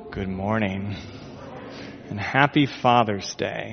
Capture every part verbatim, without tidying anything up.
Good morning, and happy Father's Day.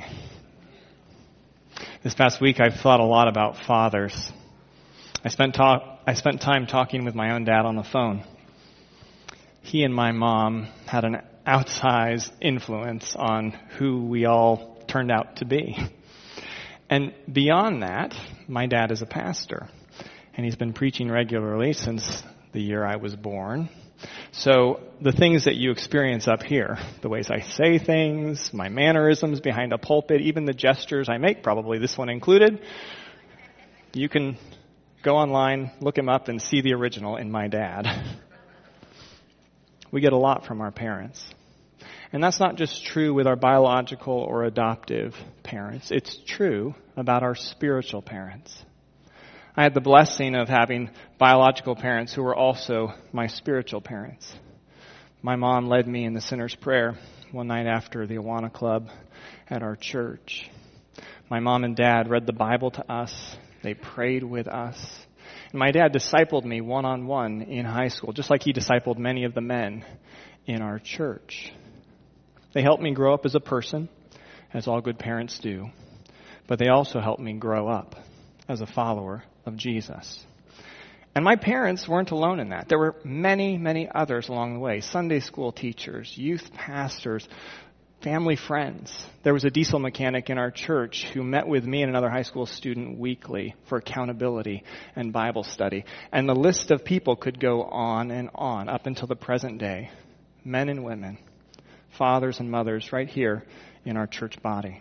This past week I've thought a lot about fathers. I spent talk, I spent time talking with my own dad on the phone. He and my mom had an outsized influence on who we all turned out to be. And beyond that, my dad is a pastor, and he's been preaching regularly since the year I was born. So the things that you experience up here, the ways I say things, my mannerisms behind a pulpit, even the gestures I make, probably this one included, you can go online, look him up, and see the original in my dad. We get a lot from our parents. And that's not just true with our biological or adoptive parents. It's true about our spiritual parents. I had the blessing of having biological parents who were also my spiritual parents. My mom led me in the sinner's prayer one night after the Awana Club at our church. My mom and dad read the Bible to us. They prayed with us. And my dad discipled me one-on-one in high school, just like he discipled many of the men in our church. They helped me grow up as a person, as all good parents do. But they also helped me grow up as a follower of Jesus. And my parents weren't alone in that. There were many, many others along the way. Sunday school teachers, youth pastors, family friends. There was a diesel mechanic in our church who met with me and another high school student weekly for accountability and Bible study. And the list of people could go on and on up until the present day. Men and women, fathers and mothers right here in our church body.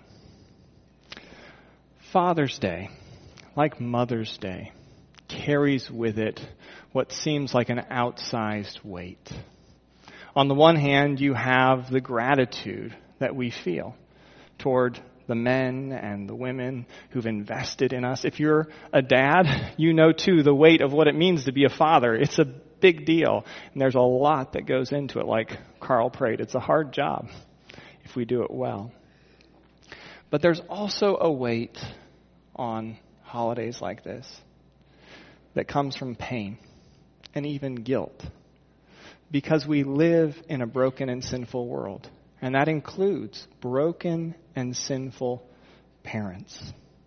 Father's Day, like Mother's Day, carries with it what seems like an outsized weight. On the one hand, you have the gratitude that we feel toward the men and the women who've invested in us. If you're a dad, you know too the weight of what it means to be a father. It's a big deal, and there's a lot that goes into it, like Carl prayed. It's a hard job if we do it well. But there's also a weight on holidays like this that comes from pain and even guilt, because we live in a broken and sinful world, and that includes broken and sinful parents.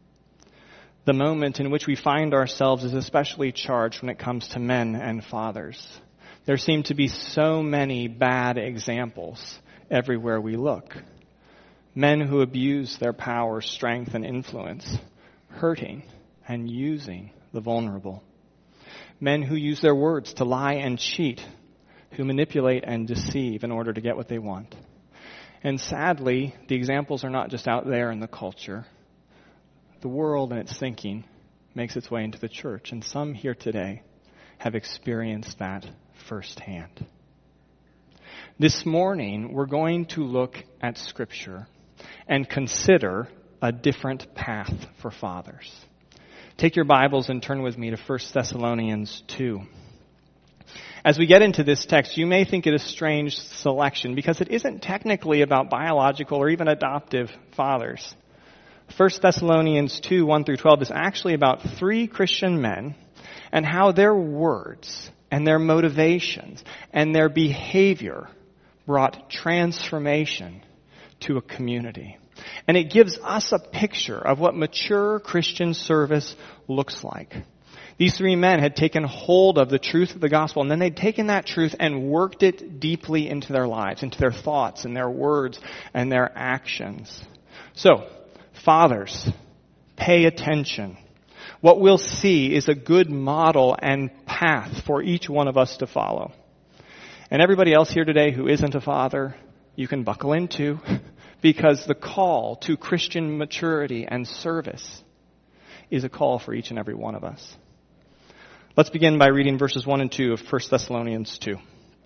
The moment in which we find ourselves is especially charged when it comes to men and fathers. There seem to be so many bad examples everywhere we look. Men who abuse their power, strength, and influence, hurting and using the vulnerable. Men who use their words to lie and cheat, who manipulate and deceive in order to get what they want. And sadly, the examples are not just out there in the culture. The world and its thinking makes its way into the church, and some here today have experienced that firsthand. This morning, we're going to look at Scripture and consider a different path for fathers. Take your Bibles and turn with me to First Thessalonians two. As we get into this text, you may think it a strange selection because it isn't technically about biological or even adoptive fathers. First Thessalonians two, one through twelve is actually about three Christian men and how their words and their motivations and their behavior brought transformation to a community. And it gives us a picture of what mature Christian service looks like. These three men had taken hold of the truth of the gospel, and then they'd taken that truth and worked it deeply into their lives, into their thoughts and their words and their actions. So, fathers, pay attention. What we'll see is a good model and path for each one of us to follow. And everybody else here today who isn't a father, you can buckle into, because the call to Christian maturity and service is a call for each and every one of us. Let's begin by reading verses one and two of First Thessalonians two.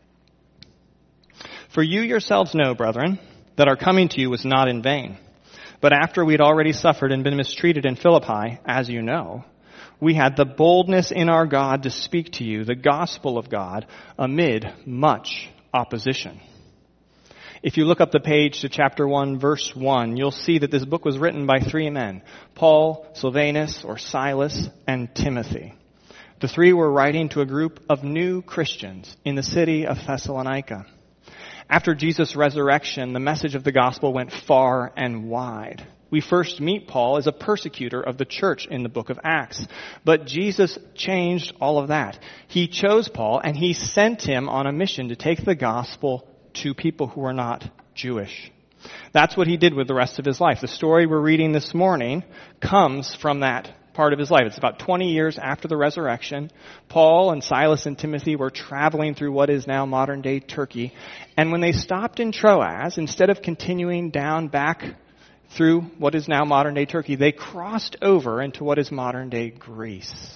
For you yourselves know, brethren, that our coming to you was not in vain. But after we had already suffered and been mistreated in Philippi, as you know, we had the boldness in our God to speak to you the gospel of God amid much opposition. If you look up the page to chapter one, verse one, you'll see that this book was written by three men, Paul, Silvanus, or Silas, and Timothy. The three were writing to a group of new Christians in the city of Thessalonica. After Jesus' resurrection, the message of the gospel went far and wide. We first meet Paul as a persecutor of the church in the book of Acts. But Jesus changed all of that. He chose Paul and he sent him on a mission to take the gospel to people who are not Jewish. That's what he did with the rest of his life. The story we're reading this morning comes from that part of his life. It's about twenty years after the resurrection. Paul and Silas and Timothy were traveling through what is now modern-day Turkey. And when they stopped in Troas, instead of continuing down back through what is now modern-day Turkey, they crossed over into what is modern-day Greece.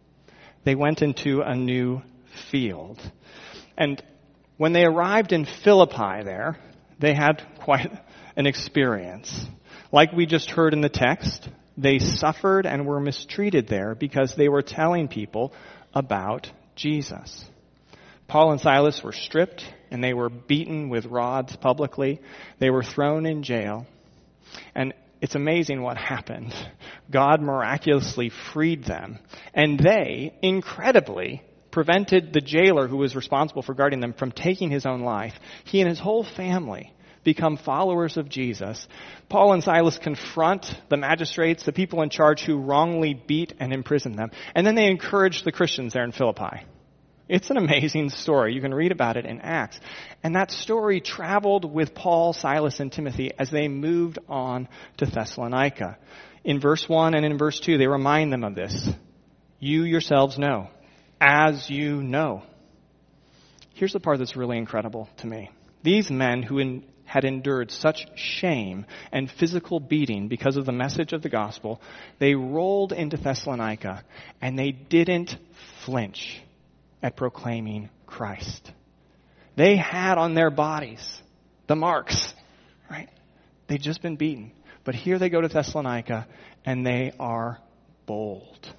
They went into a new field. And when they arrived in Philippi there, they had quite an experience. Like we just heard in the text, they suffered and were mistreated there because they were telling people about Jesus. Paul and Silas were stripped and they were beaten with rods publicly. They were thrown in jail. And it's amazing what happened. God miraculously freed them. And they, incredibly, prevented the jailer who was responsible for guarding them from taking his own life. He and his whole family become followers of Jesus. Paul and Silas confront the magistrates, the people in charge who wrongly beat and imprisoned them. And then they encourage the Christians there in Philippi. It's an amazing story. You can read about it in Acts. And that story traveled with Paul, Silas, and Timothy as they moved on to Thessalonica. In verse one and in verse two, they remind them of this. You yourselves know, as you know. Here's the part that's really incredible to me. These men who in, had endured such shame and physical beating because of the message of the gospel, they rolled into Thessalonica and they didn't flinch at proclaiming Christ. They had on their bodies the marks, right? They'd just been beaten. But here they go to Thessalonica and they are bold.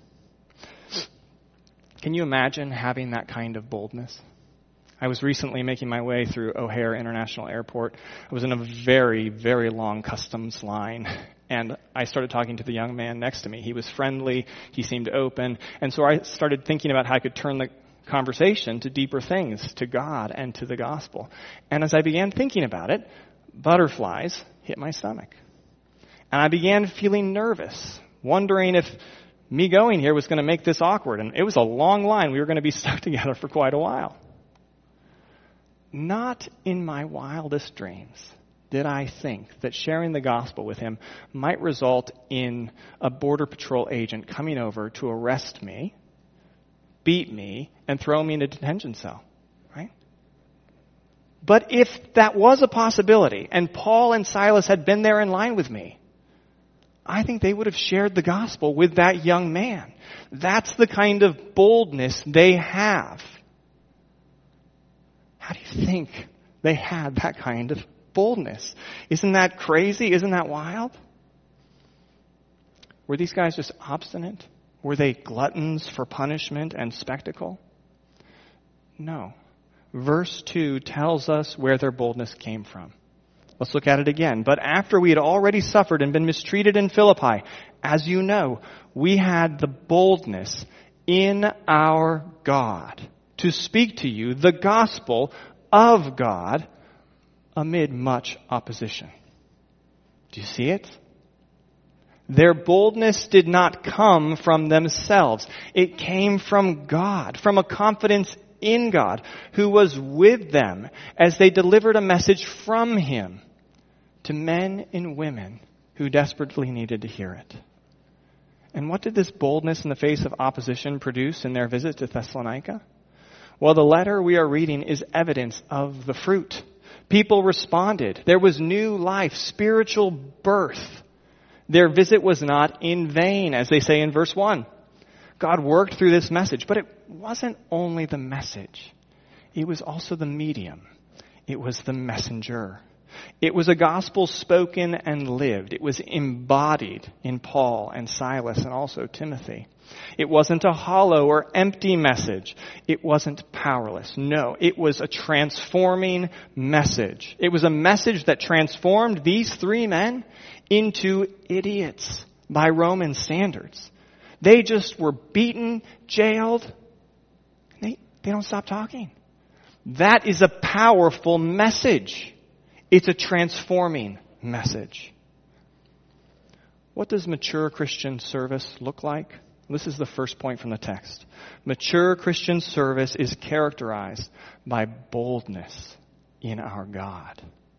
Can you imagine having that kind of boldness? I was recently making my way through O'Hare International Airport. I was in a very, very long customs line, and I started talking to the young man next to me. He was friendly, he seemed open, and so I started thinking about how I could turn the conversation to deeper things, to God and to the gospel. And as I began thinking about it, butterflies hit my stomach. And I began feeling nervous, wondering if me going here was going to make this awkward. And it was a long line. We were going to be stuck together for quite a while. Not in my wildest dreams did I think that sharing the gospel with him might result in a Border Patrol agent coming over to arrest me, beat me, and throw me in a detention cell, right? But if that was a possibility, and Paul and Silas had been there in line with me, I think they would have shared the gospel with that young man. That's the kind of boldness they have. How do you think they had that kind of boldness? Isn't that crazy? Isn't that wild? Were these guys just obstinate? Were they gluttons for punishment and spectacle? No. Verse two tells us where their boldness came from. Let's look at it again. But after we had already suffered and been mistreated in Philippi, as you know, we had the boldness in our God to speak to you the gospel of God amid much opposition. Do you see it? Their boldness did not come from themselves. It came from God, from a confidence in God, who was with them as they delivered a message from Him to men and women who desperately needed to hear it. And what did this boldness in the face of opposition produce in their visit to Thessalonica? Well, the letter we are reading is evidence of the fruit. People responded. There was new life, spiritual birth. Their visit was not in vain, as they say in verse one. God worked through this message, but it wasn't only the message. It was also the medium. It was the messenger. It was a gospel spoken and lived. It was embodied in Paul and Silas and also Timothy. It wasn't a hollow or empty message. It wasn't powerless. No, it was a transforming message. It was a message that transformed these three men into idiots by Roman standards. They just were beaten, jailed. They, they don't stop talking. That is a powerful message. It's a transforming message. What does mature Christian service look like? This is the first point from the text. Mature Christian service is characterized by boldness in our God.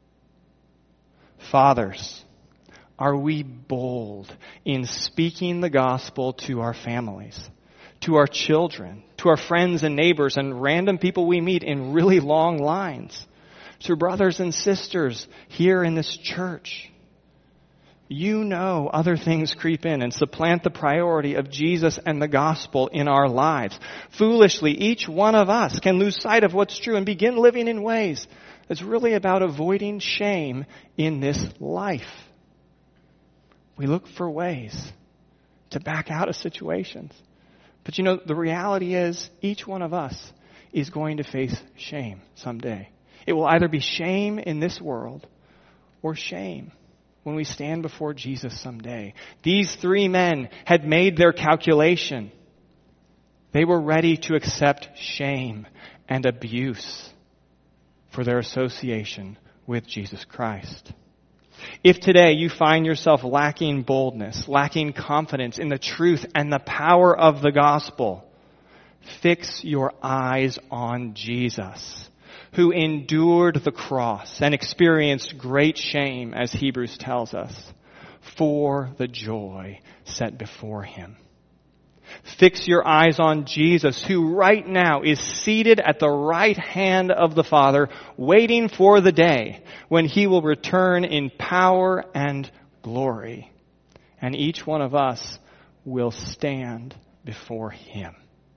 Fathers, are we bold in speaking the gospel to our families, to our children, to our friends and neighbors and random people we meet in really long lines, to brothers and sisters here in this church? You know other things creep in and supplant the priority of Jesus and the gospel in our lives. Foolishly, each one of us can lose sight of what's true and begin living in ways that's really about avoiding shame in this life. We look for ways to back out of situations. But you know, the reality is each one of us is going to face shame someday. It will either be shame in this world or shame when we stand before Jesus someday. These three men had made their calculation. They were ready to accept shame and abuse for their association with Jesus Christ. If today you find yourself lacking boldness, lacking confidence in the truth and the power of the gospel, fix your eyes on Jesus, who endured the cross and experienced great shame, as Hebrews tells us, for the joy set before him. Fix your eyes on Jesus, who right now is seated at the right hand of the Father, waiting for the day when he will return in power and glory. And each one of us will stand before him.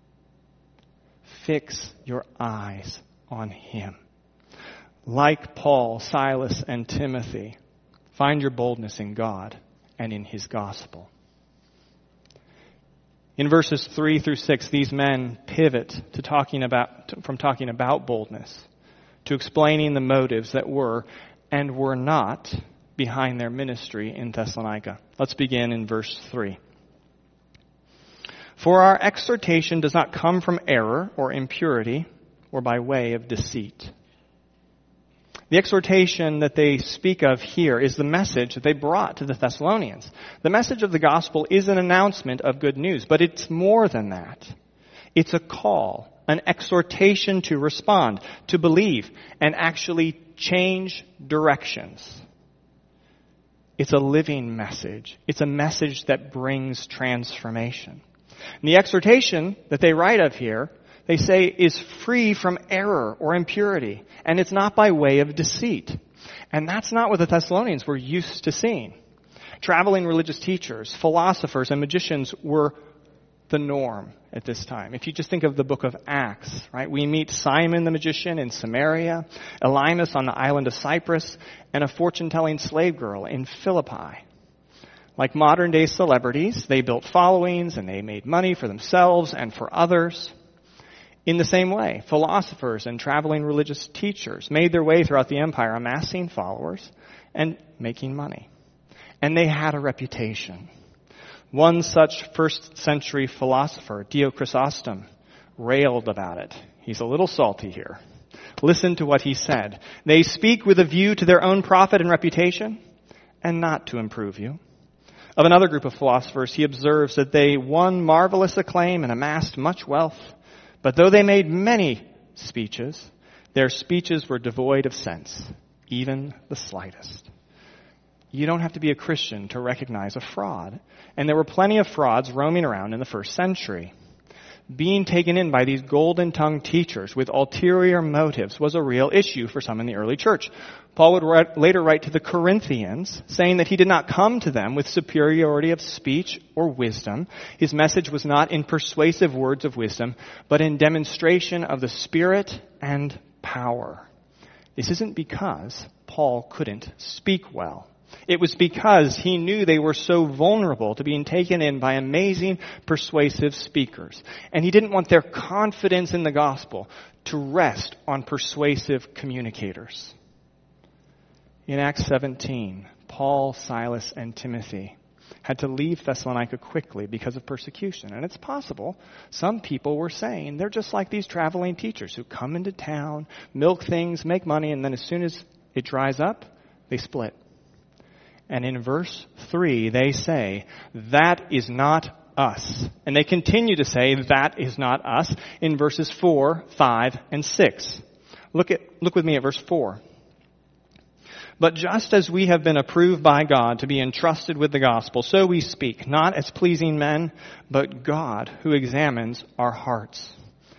Fix your eyes on him. Like Paul, Silas, and Timothy, find your boldness in God and in his gospel. In verses three through six, these men pivot to talking about, from talking about boldness to explaining the motives that were and were not behind their ministry in Thessalonica. Let's begin in verse three. For our exhortation does not come from error or impurity or by way of deceit. The exhortation that they speak of here is the message that they brought to the Thessalonians. The message of the gospel is an announcement of good news, but it's more than that. It's a call, an exhortation to respond, to believe, and actually change directions. It's a living message. It's a message that brings transformation. And the exhortation that they write of here, they say, is free from error or impurity, and it's not by way of deceit. And that's not what the Thessalonians were used to seeing. Traveling religious teachers, philosophers, and magicians were the norm at this time. If you just think of the book of Acts, right? We meet Simon the magician in Samaria, Elymas on the island of Cyprus, and a fortune-telling slave girl in Philippi. Like modern-day celebrities, they built followings and they made money for themselves and for others. In the same way, philosophers and traveling religious teachers made their way throughout the empire, amassing followers and making money. And they had a reputation. One such first century philosopher, Dio Chrysostom, railed about it. He's a little salty here. Listen to what he said. They speak with a view to their own profit and reputation, and not to improve you. Of another group of philosophers, he observes that they won marvelous acclaim and amassed much wealth. But though they made many speeches, their speeches were devoid of sense, even the slightest. You don't have to be a Christian to recognize a fraud. And there were plenty of frauds roaming around in the first century. Being taken in by these golden-tongued teachers with ulterior motives was a real issue for some in the early church. Paul would write, later write to the Corinthians, saying that he did not come to them with superiority of speech or wisdom. His message was not in persuasive words of wisdom, but in demonstration of the Spirit and power. This isn't because Paul couldn't speak well. It was because he knew they were so vulnerable to being taken in by amazing, persuasive speakers. And he didn't want their confidence in the gospel to rest on persuasive communicators. In Acts seventeen, Paul, Silas, and Timothy had to leave Thessalonica quickly because of persecution. And it's possible some people were saying they're just like these traveling teachers who come into town, milk things, make money, and then as soon as it dries up, they split. And in verse three, they say, that is not us. And they continue to say, that is not us, in verses four, five, and six. Look at, look with me at verse four. But just as we have been approved by God to be entrusted with the gospel, so we speak, not as pleasing men, but God who examines our hearts.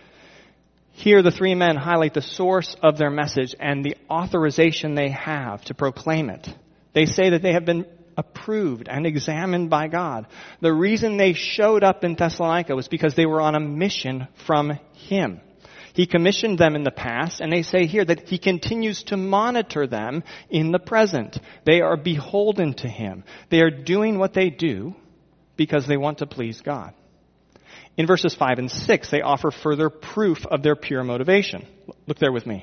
Here the three men highlight the source of their message and the authorization they have to proclaim it. They say that they have been approved and examined by God. The reason they showed up in Thessalonica was because they were on a mission from Him. He commissioned them in the past, and they say here that He continues to monitor them in the present. They are beholden to Him. They are doing what they do because they want to please God. In verses five and six, they offer further proof of their pure motivation. Look there with me.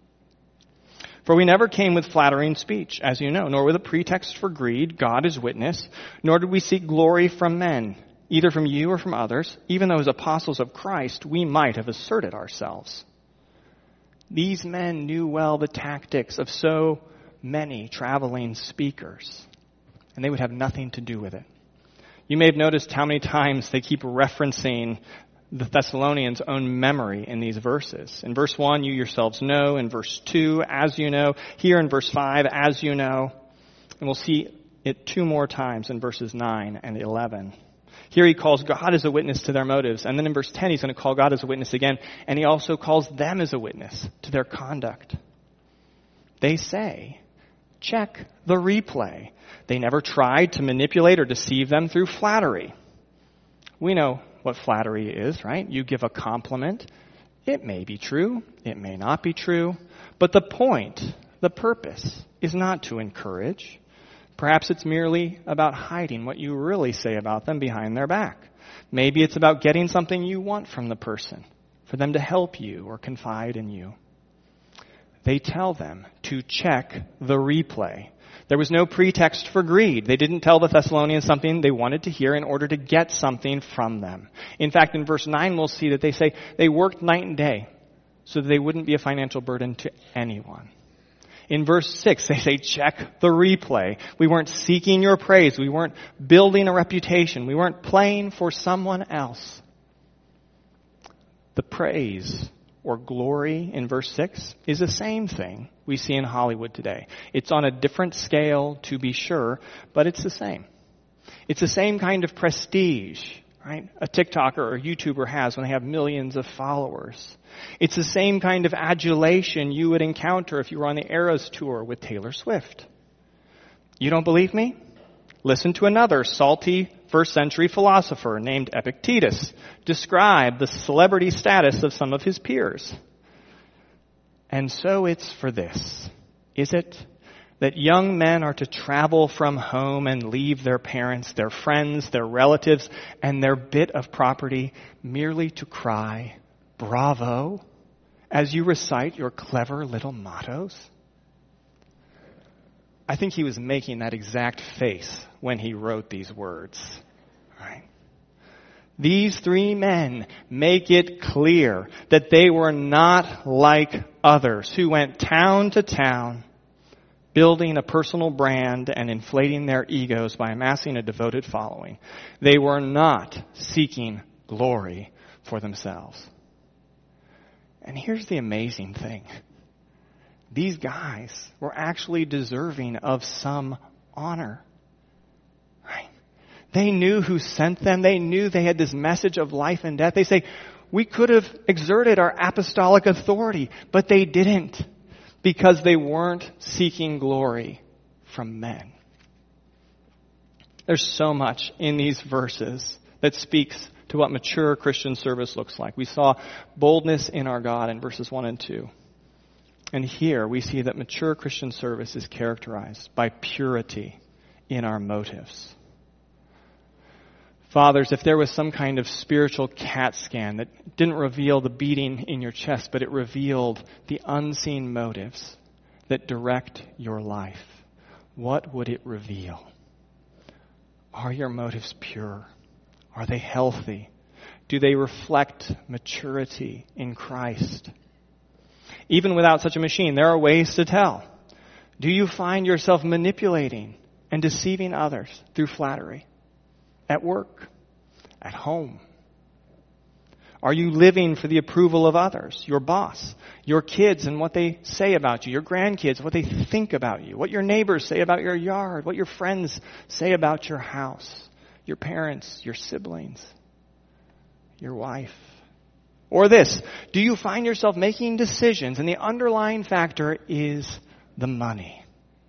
For we never came with flattering speech, as you know, nor with a pretext for greed, God is witness, nor did we seek glory from men, either from you or from others, even though as apostles of Christ, we might have asserted ourselves. These men knew well the tactics of so many traveling speakers, and they would have nothing to do with it. You may have noticed how many times they keep referencing the Thessalonians' own memory in these verses. In verse one, you yourselves know. In verse two, as you know. Here in verse five, as you know. And we'll see it two more times in verses nine and eleven. Here he calls God as a witness to their motives. And then in verse ten, he's going to call God as a witness again. And he also calls them as a witness to their conduct. They say, check the replay. They never tried to manipulate or deceive them through flattery. We know what flattery is, right? You give a compliment. It may be true. It may not be true. But the point, the purpose, is not to encourage. Perhaps it's merely about hiding what you really say about them behind their back. Maybe it's about getting something you want from the person, for them to help you or confide in you. They tell them to check the replay. There was no pretext for greed. They didn't tell the Thessalonians something they wanted to hear in order to get something from them. In fact, in verse nine, we'll see that they say they worked night and day so that they wouldn't be a financial burden to anyone. In verse six, they say, check the replay. We weren't seeking your praise. We weren't building a reputation. We weren't playing for someone else. The praise or glory in verse six is the same thing we see in Hollywood today. It's on a different scale, to be sure, but it's the same. It's the same kind of prestige, right? A TikToker or YouTuber has when they have millions of followers. It's the same kind of adulation you would encounter if you were on the Eras tour with Taylor Swift. You don't believe me? Listen to another salty first century philosopher named Epictetus describe the celebrity status of some of his peers. And so it's for this, is it? That young men are to travel from home and leave their parents, their friends, their relatives, and their bit of property merely to cry, bravo, as you recite your clever little mottos? I think he was making that exact face when he wrote these words. Right? These three men make it clear that they were not like others who went town to town, building a personal brand and inflating their egos by amassing a devoted following. They were not seeking glory for themselves. And here's the amazing thing. These guys were actually deserving of some honor. Right? They knew who sent them. They knew they had this message of life and death. They say, we could have exerted our apostolic authority, but they didn't, because they weren't seeking glory from men. There's so much in these verses that speaks to what mature Christian service looks like. We saw boldness in our God in verses one and two. And here we see that mature Christian service is characterized by purity in our motives. Fathers, if there was some kind of spiritual CAT scan that didn't reveal the beating in your chest, but it revealed the unseen motives that direct your life, what would it reveal? Oh, Are your motives pure? Are they healthy? Do they reflect maturity in Christ? Even without such a machine, there are ways to tell. Do you find yourself manipulating and deceiving others through flattery? At work? At home? Are you living for the approval of others, your boss, your kids and what they say about you, your grandkids, what they think about you, what your neighbors say about your yard, what your friends say about your house, your parents, your siblings, your wife? Or this, do you find yourself making decisions and the underlying factor is the money?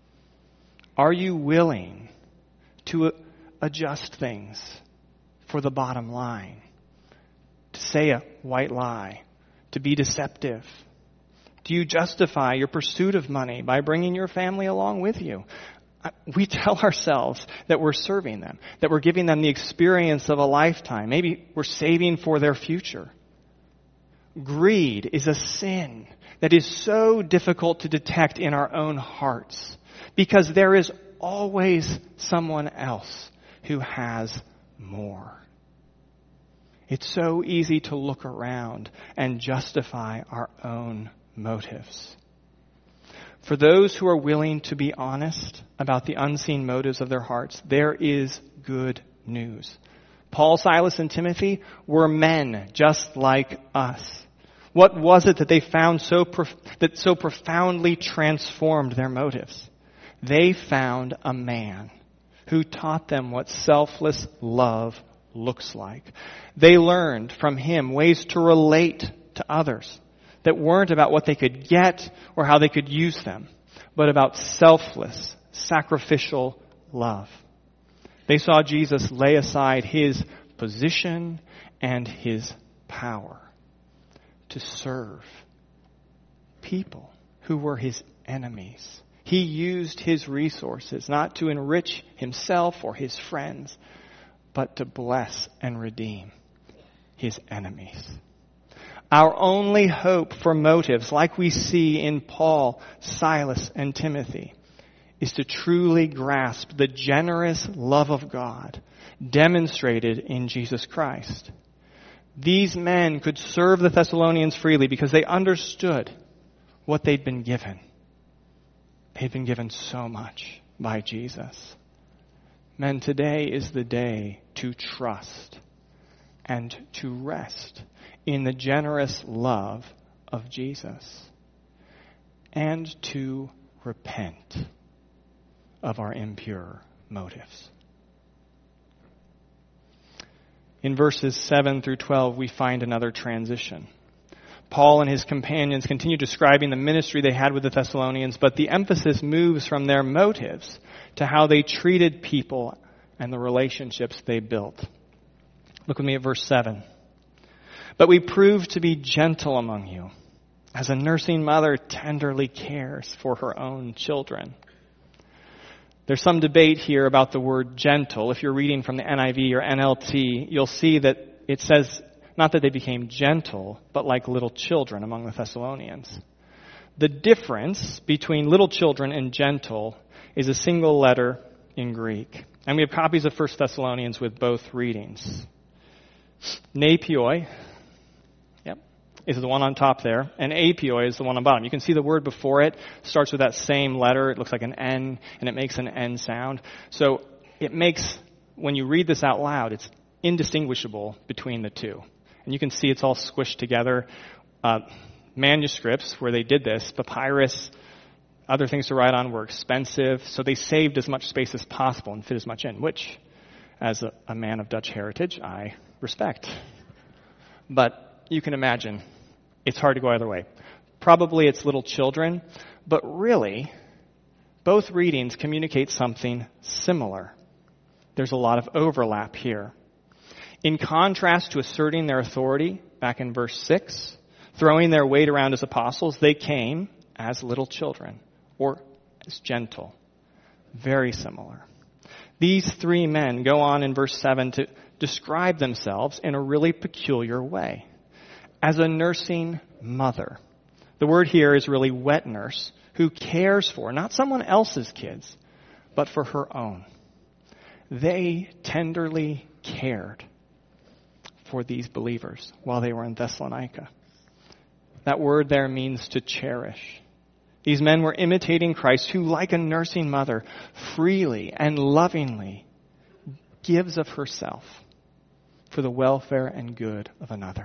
Are you willing to adjust things for the bottom line? To say a white lie, to be deceptive? Do you justify your pursuit of money by bringing your family along with you? We tell ourselves that we're serving them, that we're giving them the experience of a lifetime. Maybe we're saving for their future. Greed is a sin that is so difficult to detect in our own hearts because there is always someone else who has more. It's so easy to look around and justify our own motives. For those who are willing to be honest about the unseen motives of their hearts, there is good news. Paul, Silas, and Timothy were men just like us. What was it that they found so prof- that so profoundly transformed their motives? They found a man who taught them what selfless love looks like. They learned from him ways to relate to others that weren't about what they could get or how they could use them, but about selfless, sacrificial love. They saw Jesus lay aside his position and his power to serve people who were his enemies. He used his resources not to enrich himself or his friends, but to bless and redeem his enemies. Our only hope for motives, like we see in Paul, Silas, and Timothy, is to truly grasp the generous love of God demonstrated in Jesus Christ. These men could serve the Thessalonians freely because they understood what they'd been given. They'd been given so much by Jesus. Men, today is the day to trust and to rest in the generous love of Jesus and to repent of our impure motives. In verses seven through twelve, we find another transition. Paul and his companions continue describing the ministry they had with the Thessalonians, but the emphasis moves from their motives to how they treated people and the relationships they built. Look with me at verse seven. But we proved to be gentle among you, as a nursing mother tenderly cares for her own children. There's some debate here about the word gentle. If you're reading from the N I V or N L T, you'll see that it says not that they became gentle, but like little children among the Thessalonians. The difference between little children and gentle is a single letter in Greek. And we have copies of First Thessalonians with both readings. Nepioi, yep, is the one on top there, and apioi is the one on bottom. You can see the word before it starts with that same letter. It looks like an N, and it makes an N sound. So it makes, when you read this out loud, it's indistinguishable between the two. And you can see it's all squished together. Uh, manuscripts where they did this, papyrus, other things to write on were expensive, so they saved as much space as possible and fit as much in, which, as a, a man of Dutch heritage, I respect. But you can imagine, it's hard to go either way. Probably it's little children, but really, both readings communicate something similar. There's a lot of overlap here. In contrast to asserting their authority back in verse six, throwing their weight around as apostles, they came as little children, or as gentle. Very similar. These three men go on in verse seven to describe themselves in a really peculiar way. As a nursing mother. The word here is really wet nurse, who cares for not someone else's kids, but for her own. they tenderly cared for these believers while they were in Thessalonica. That word there means to cherish. These men were imitating Christ, who, like a nursing mother, freely and lovingly gives of herself for the welfare and good of another.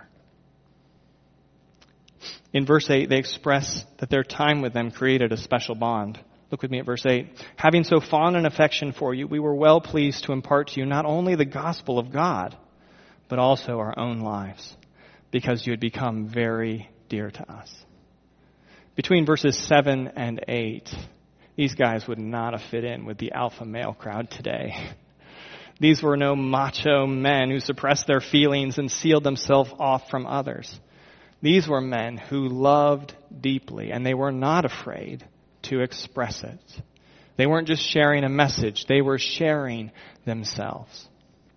In verse eight, they express that their time with them created a special bond. Look with me at verse eight. Having so fond an affection for you, we were well pleased to impart to you not only the gospel of God, but also our own lives, because you had become very dear to us. Between verses seven and eight, these guys would not have fit in with the alpha male crowd today. These were no macho men who suppressed their feelings and sealed themselves off from others. These were men who loved deeply, and they were not afraid to express it. They weren't just sharing a message, they were sharing themselves.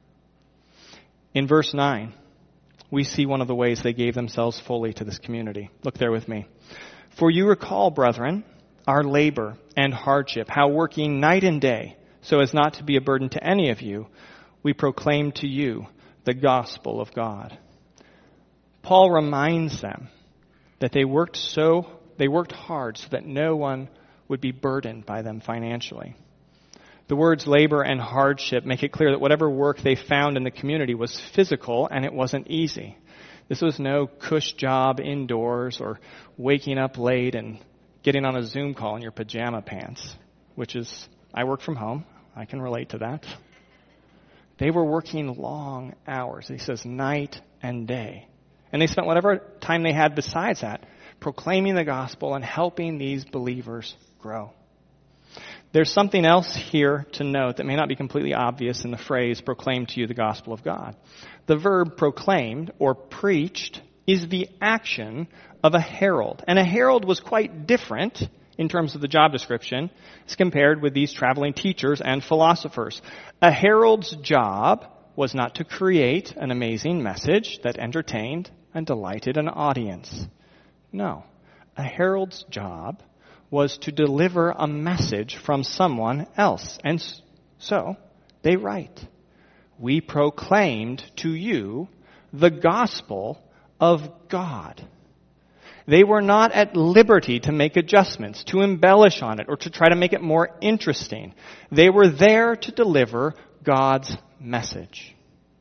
In verse nine, we see one of the ways they gave themselves fully to this community. Look there with me. For you recall, brethren, our labor and hardship, how working night and day, so as not to be a burden to any of you, we proclaim to you the gospel of God. Paul reminds them that they worked so they worked hard so that no one would be burdened by them financially. The words labor and hardship make it clear that whatever work they found in the community was physical and it wasn't easy. This was no cush job indoors or waking up late and getting on a Zoom call in your pajama pants, which is, I work from home. I can relate to that. They were working long hours. He says night and day. And they spent whatever time they had besides that proclaiming the gospel and helping these believers grow. There's something else here to note that may not be completely obvious in the phrase, proclaim to you the gospel of God. The verb proclaimed or preached is the action of a herald. And a herald was quite different in terms of the job description as compared with these traveling teachers and philosophers. A herald's job was not to create an amazing message that entertained and delighted an audience. No, a herald's job was to deliver a message from someone else. And so they write, we proclaimed to you the gospel of God. They were not at liberty to make adjustments, to embellish on it, or to try to make it more interesting. They were there to deliver God's message.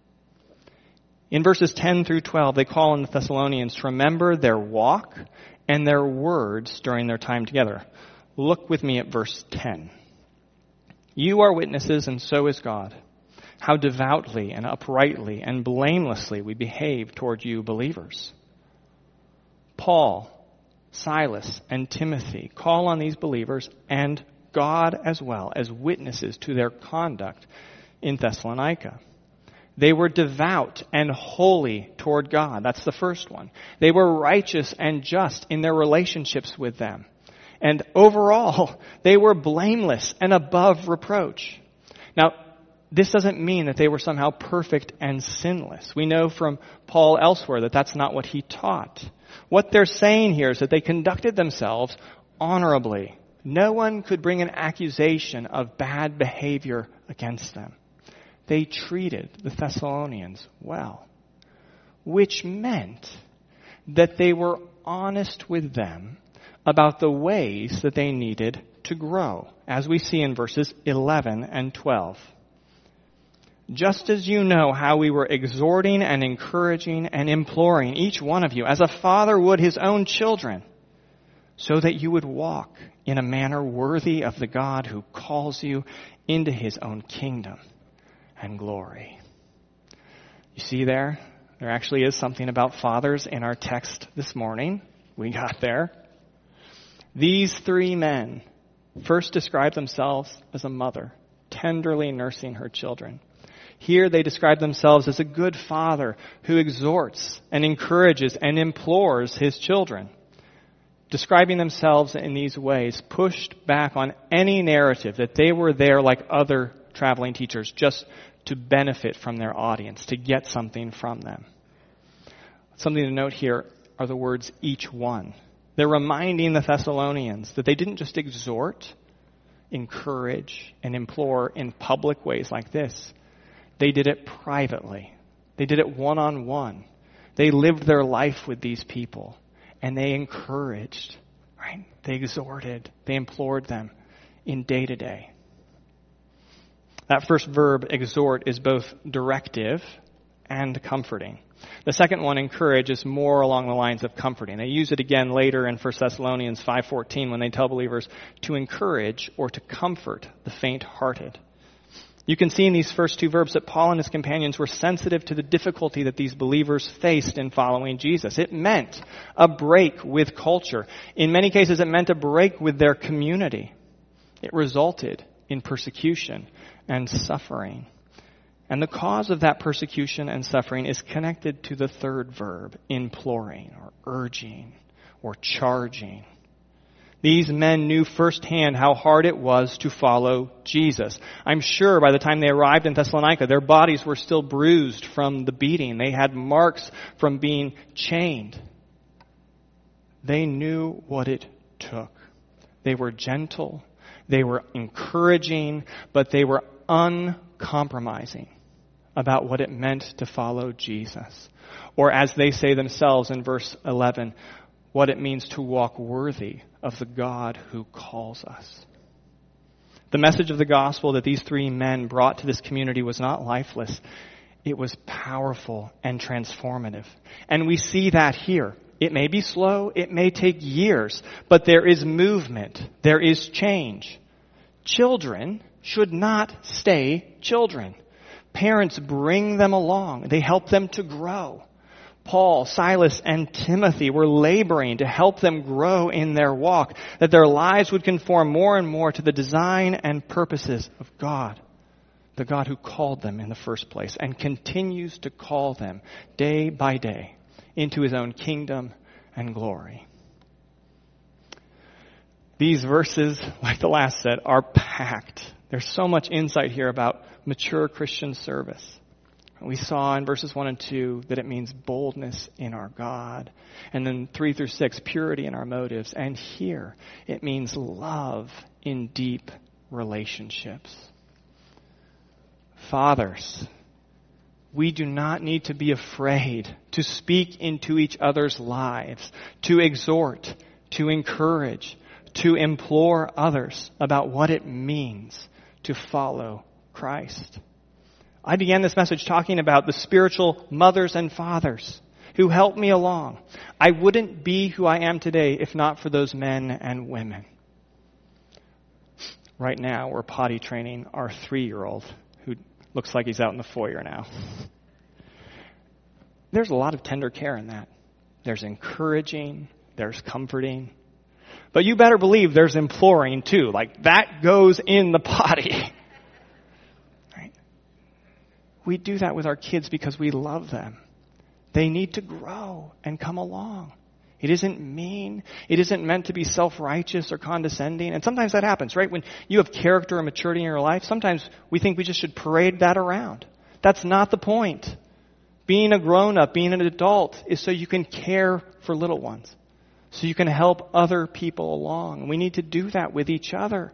In verses ten through twelve, they call on the Thessalonians to remember their walk and their words during their time together. Look with me at verse ten. You are witnesses, and so is God, how devoutly and uprightly and blamelessly we behave toward you believers. Paul, Silas, and Timothy call on these believers and God as well as witnesses to their conduct in Thessalonica. They were devout and holy toward God. That's the first one. They were righteous and just in their relationships with them. And overall, they were blameless and above reproach. Now, this doesn't mean that they were somehow perfect and sinless. We know from Paul elsewhere that that's not what he taught. What they're saying here is that they conducted themselves honorably. No one could bring an accusation of bad behavior against them. They treated the Thessalonians well, which meant that they were honest with them about the ways that they needed to grow, as we see in verses eleven and twelve. Just as you know how we were exhorting and encouraging and imploring each one of you, as a father would his own children, so that you would walk in a manner worthy of the God who calls you into his own kingdom and glory. You see there? There actually is something about fathers in our text this morning. We got there. These three men first describe themselves as a mother, tenderly nursing her children. Here they describe themselves as a good father who exhorts and encourages and implores his children. Describing themselves in these ways pushed back on any narrative that they were there like other traveling teachers just to benefit from their audience, to get something from them. Something to note here are the words each one. They're reminding the Thessalonians that they didn't just exhort encourage, and implore in public ways like this. They did it privately. They did it one-on-one. They lived their life with these people, and they encouraged, right? They exhorted, they implored them in day-to-day. That first verb, exhort, is both directive and comforting. The second one, encourage, is more along the lines of comforting. They use it again later in First Thessalonians five fourteen when they tell believers to encourage or to comfort the faint-hearted. You can see in these first two verbs that Paul and his companions were sensitive to the difficulty that these believers faced in following Jesus. It meant a break with culture. In many cases, it meant a break with their community. It resulted in persecution and suffering. And the cause of that persecution and suffering is connected to the third verb, imploring or urging or charging. These men knew firsthand how hard it was to follow Jesus. I'm sure by the time they arrived in Thessalonica, their bodies were still bruised from the beating. They had marks from being chained. They knew what it took. They were gentle. They were encouraging, but they were uncompromising about what it meant to follow Jesus. Or as they say themselves in verse eleven, what it means to walk worthy of the God who calls us. The message of the gospel that these three men brought to this community was not lifeless. It was powerful and transformative. And we see that here. It may be slow, it may take years, but there is movement, there is change. Children should not stay children. Parents bring them along. They help them to grow. Paul, Silas, and Timothy were laboring to help them grow in their walk, that their lives would conform more and more to the design and purposes of God, the God who called them in the first place and continues to call them day by day into his own kingdom and glory. These verses, like the last said, are packed. There's so much insight here about mature Christian service. We saw in verses one and two that it means boldness in our God. And then three through six, purity in our motives. And here, it means love in deep relationships. Fathers, we do not need to be afraid to speak into each other's lives, to exhort, to encourage, to implore others about what it means to follow Christ. I began this message talking about the spiritual mothers and fathers who helped me along. I wouldn't be who I am today if not for those men and women. Right now, we're potty training our three-year-old who looks like he's out in the foyer now. There's a lot of tender care in that. There's encouraging, there's comforting. But you better believe there's imploring too. Like that goes in the potty. Right? We do that with our kids because we love them. They need to grow and come along. It isn't mean. It isn't meant to be self-righteous or condescending. And sometimes that happens, right? When you have character and maturity in your life, sometimes we think we just should parade that around. That's not the point. Being a grown-up, being an adult, is so you can care for little ones. So you can help other people along. We need to do that with each other.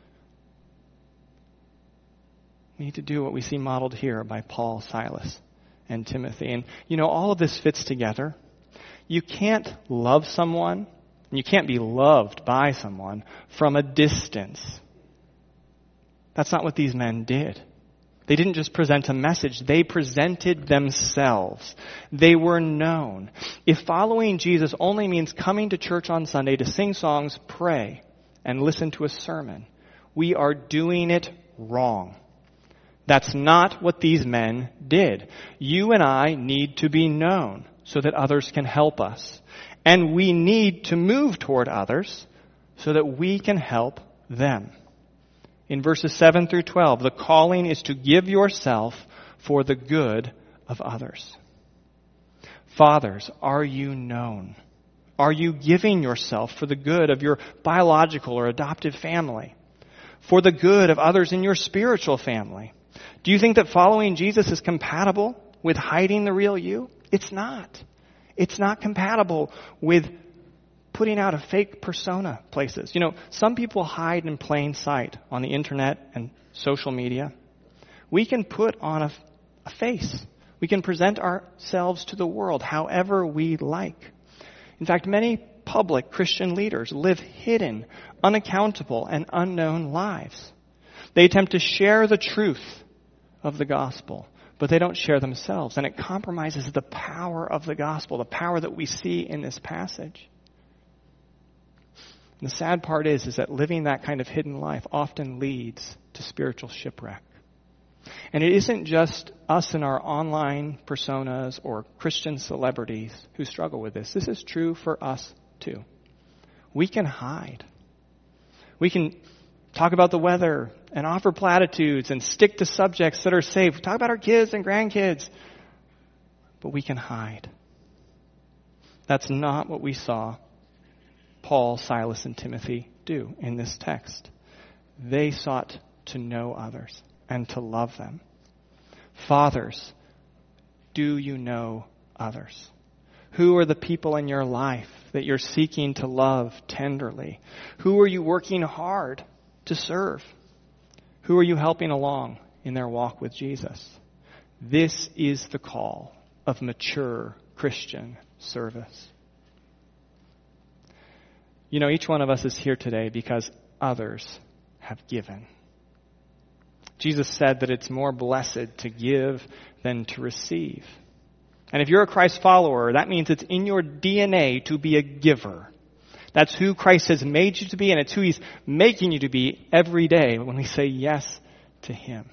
We need to do what we see modeled here by Paul, Silas, and Timothy. And, you know, all of this fits together. You can't love someone, and you can't be loved by someone from a distance. That's not what these men did. They didn't just present a message. They presented themselves. They were known. If following Jesus only means coming to church on Sunday to sing songs, pray, and listen to a sermon, we are doing it wrong. That's not what these men did. You and I need to be known so that others can help us. And we need to move toward others so that we can help them. In verses seven through twelve, the calling is to give yourself for the good of others. Fathers, are you known? Are you giving yourself for the good of your biological or adoptive family? For the good of others in your spiritual family? Do you think that following Jesus is compatible with hiding the real you? It's not. It's not compatible with putting out a fake persona places. You know, some people hide in plain sight on the internet and social media. We can put on a, a face. We can present ourselves to the world however we like. In fact, many public Christian leaders live hidden, unaccountable, and unknown lives. They attempt to share the truth of the gospel, but they don't share themselves, and it compromises the power of the gospel, the power that we see in this passage. And the sad part is, is that living that kind of hidden life often leads to spiritual shipwreck. And it isn't just us in our online personas or Christian celebrities who struggle with this. This is true for us too. We can hide. We can talk about the weather and offer platitudes and stick to subjects that are safe. Talk about our kids and grandkids. But we can hide. That's not what we saw Paul, Silas, and Timothy do in this text. They sought to know others and to love them. Fathers, do you know others? Who are the people in your life that you're seeking to love tenderly? Who are you working hard to serve? Who are you helping along in their walk with Jesus? This is the call of mature Christian service. You know, each one of us is here today because others have given. Jesus said that it's more blessed to give than to receive. And if you're a Christ follower, that means it's in your D N A to be a giver. That's who Christ has made you to be, and it's who He's making you to be every day when we say yes to Him.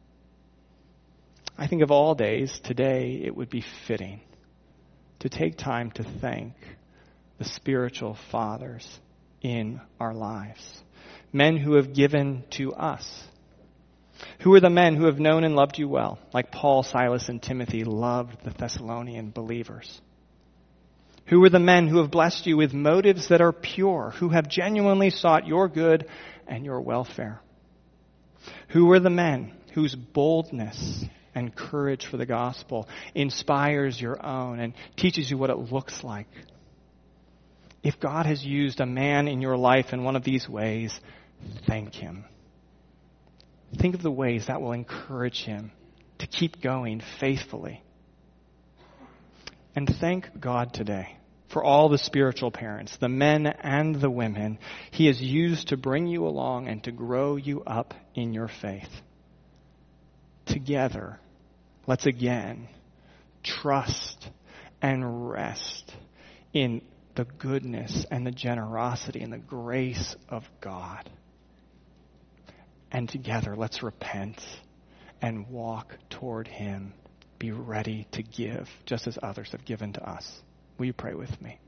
I think of all days, today it would be fitting to take time to thank the spiritual fathers in our lives. Men who have given to us. Who are the men who have known and loved you well, like Paul, Silas, and Timothy loved the Thessalonian believers? Who are the men who have blessed you with motives that are pure, who have genuinely sought your good and your welfare? Who are the men whose boldness and courage for the gospel inspires your own and teaches you what it looks like? If God has used a man in your life in one of these ways, thank Him. Think of the ways that will encourage him to keep going faithfully. And thank God today for all the spiritual parents, the men and the women He has used to bring you along and to grow you up in your faith. Together, let's again trust and rest in the goodness and the generosity and the grace of God. And together, let's repent and walk toward Him. Be ready to give, just as others have given to us. Will you pray with me?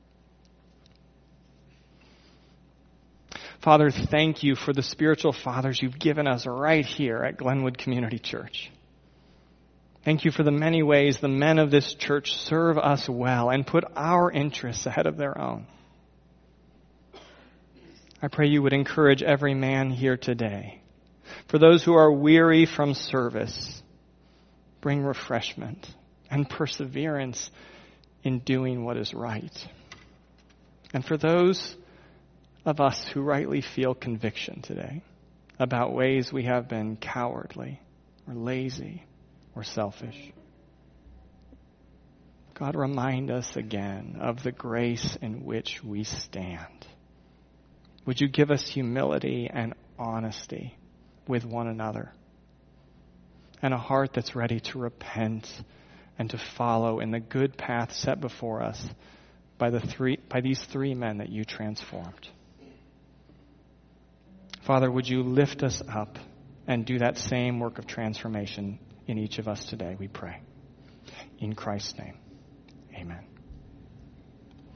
Father, thank You for the spiritual fathers You've given us right here at Glenwood Community Church. Thank You for the many ways the men of this church serve us well and put our interests ahead of their own. I pray You would encourage every man here today. For those who are weary from service, bring refreshment and perseverance in doing what is right. And for those of us who rightly feel conviction today about ways we have been cowardly or lazy or selfish, God, remind us again of the grace in which we stand. Would You give us humility and honesty with one another, and a heart that's ready to repent and to follow in the good path set before us by the three by these three men that You transformed. Father, would You lift us up and do that same work of transformation in each of us today, we pray. In Christ's name, amen.